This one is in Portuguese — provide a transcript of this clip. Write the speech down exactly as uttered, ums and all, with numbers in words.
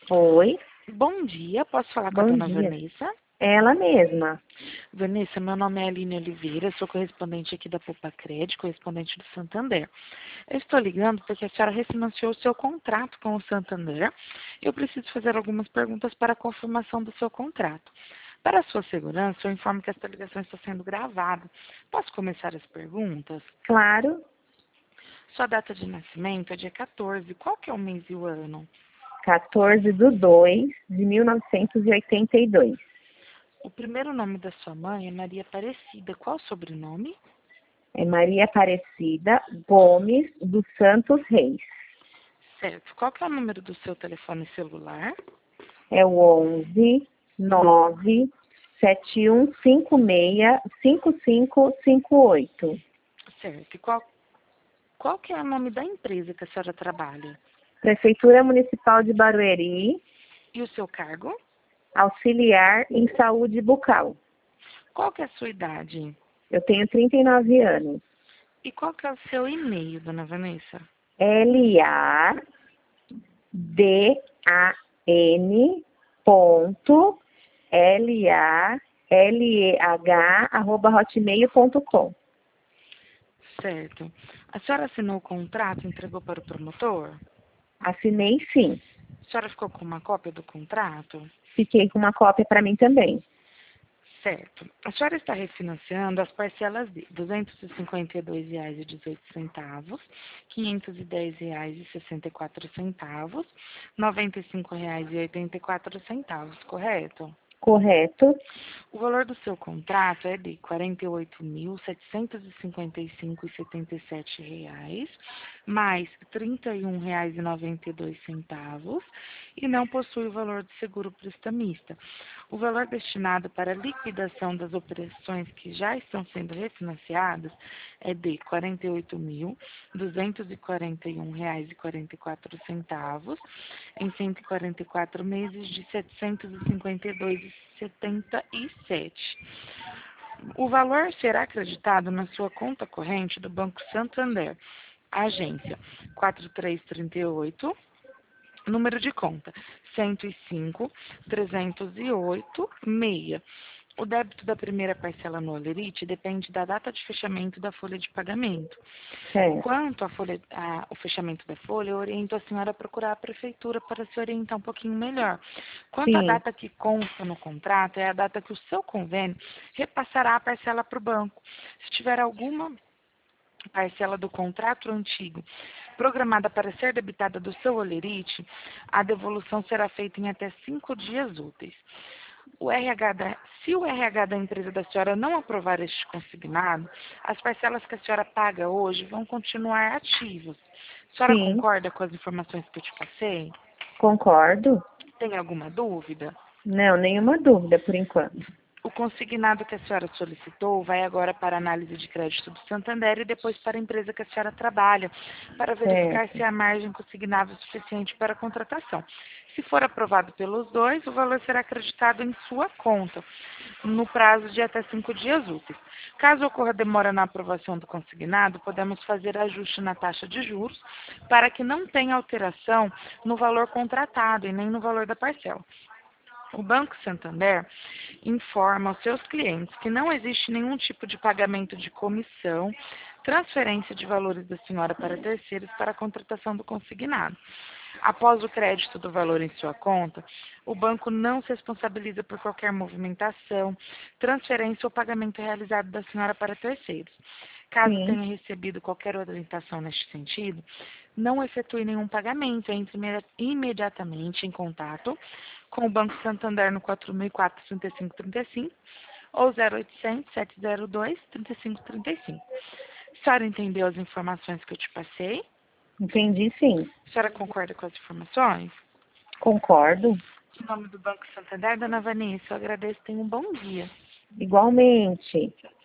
Oi, Bom dia, posso falar com a bom dona dia. Vanessa? Ela mesma. Vanessa, meu nome é Aline Oliveira, sou correspondente aqui da Poupa Crédito, correspondente do Santander. Eu estou ligando porque a senhora refinanciou o seu contrato com o Santander e eu preciso fazer algumas perguntas para a confirmação do seu contrato. Para a sua segurança, eu informo que esta ligação está sendo gravada. Posso começar as perguntas? Claro, Sua data de nascimento é dia quatorze. Qual que é o mês e o ano? quatorze de dois de mil novecentos e oitenta e dois. O primeiro nome da sua mãe é Maria Aparecida. Qual o sobrenome? É Maria Aparecida Gomes dos Santos Reis. Certo. Qual que é o número do seu telefone celular? É o onze nove sete um cinco seis cinco cinco cinco oito. Certo. E qual, qual que é o nome da empresa que a senhora trabalha? Prefeitura Municipal de Barueri, E o seu cargo? auxiliar em saúde bucal. Qual que é a sua idade? Eu tenho trinta e nove anos. E qual que é o seu e-mail, dona Vanessa? L A D A N ponto L A L E H arroba hotmail ponto com. Certo. A senhora assinou o contrato e entregou para o promotor? Assinei sim. A senhora ficou com uma cópia do contrato? Fiquei com uma cópia para mim também. Certo. A senhora está refinanciando as parcelas de duzentos e cinquenta e dois reais e dezoito centavos, quinhentos e dez reais e sessenta e quatro centavos, noventa e cinco reais e oitenta e quatro centavos, correto? Correto? O valor do seu contrato é de quarenta e oito mil setecentos e cinquenta e cinco reais e setenta e sete reais, mais trinta e um reais e noventa e dois centavos, e não possui o valor do seguro prestamista. O valor destinado para a liquidação das operações que já estão sendo refinanciadas é de quarenta e oito mil duzentos e quarenta e um reais e quarenta e quatro centavos, em cento e quarenta e quatro meses de setecentos e cinquenta e dois reais e setenta e sete. O valor será acreditado na sua conta corrente do Banco Santander, agência quatro três três oito, número de conta cento e cinco, trezentos e oito, seis. O débito da primeira parcela no Olerite depende da data de fechamento da folha de pagamento. Certo. Quanto à folha, a, o fechamento da folha, eu oriento a senhora a procurar a prefeitura para se orientar um pouquinho melhor. Quanto à Sim, data que consta no contrato, é a data que o seu convênio repassará a parcela para o banco. Se tiver alguma parcela do contrato antigo programada para ser debitada do seu Olerite, a devolução será feita em até cinco dias úteis. O R H da, se o R H da empresa da senhora não aprovar este consignado, as parcelas que a senhora paga hoje vão continuar ativas. A senhora sim, concorda com as informações que eu te passei? concordo. Tem alguma dúvida? Não, nenhuma dúvida por enquanto. O consignado que a senhora solicitou vai agora para a análise de crédito do Santander e depois para a empresa que a senhora trabalha, para verificar Certo. se a margem consignável é suficiente para a contratação. Se for aprovado pelos dois, o valor será acreditado em sua conta, no prazo de até cinco dias úteis. Caso ocorra demora na aprovação do consignado, podemos fazer ajuste na taxa de juros para que não tenha alteração no valor contratado e nem no valor da parcela. O Banco Santander informa aos seus clientes que não existe nenhum tipo de pagamento de comissão, transferência de valores da senhora para terceiros para a contratação do consignado. Após o crédito do valor em sua conta, o banco não se responsabiliza por qualquer movimentação, transferência ou pagamento realizado da senhora para terceiros. Caso Sim, tenha recebido qualquer orientação neste sentido, não efetue nenhum pagamento, entre imediatamente em contato com o Banco Santander no quatro mil e quatro, trinta e cinco trinta e cinco ou zero oitocentos, sete zero dois, trinta e cinco trinta e cinco. A senhora entendeu as informações que eu te passei? entendi sim. A senhora concorda com as informações? Concordo. Em nome do Banco Santander, dona Vanessa, eu agradeço. Tenha um bom dia. Igualmente.